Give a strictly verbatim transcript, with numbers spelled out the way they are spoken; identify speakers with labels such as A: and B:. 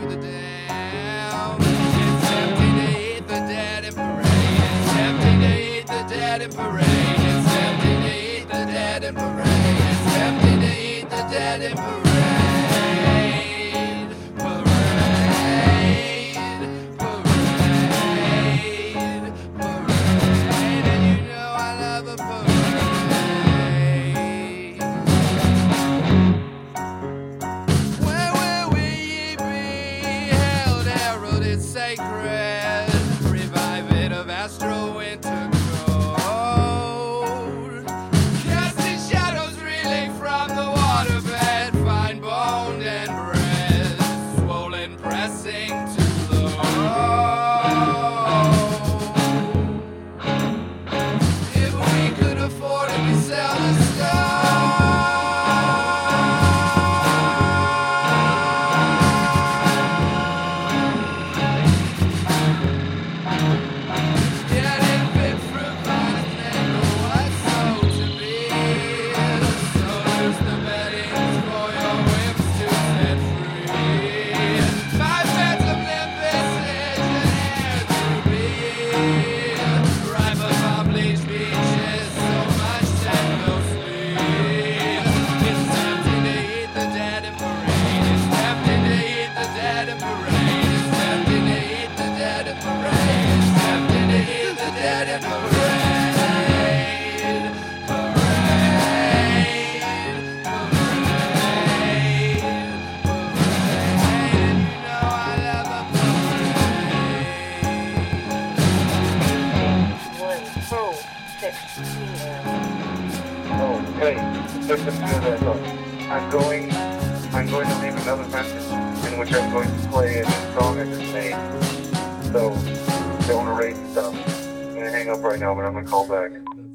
A: the dam. It's tempting to eat the dead in parade. It's tempting to eat the dead in parade. It's tempting to eat the dead in parade. It's tempting to eat the dead in parade. Sacred, revive it of astral winter cold. Casting shadows reeling from the waterbed, fine boned and bred, swollen pressing to the hold. If we could afford it, we sell the stone.
B: Oh, hey, just a few of that though. I'm going, I'm going to leave another message in which I'm going to play a song I just made. So, don't erase stuff. I'm going to hang up right now, but I'm going to call back.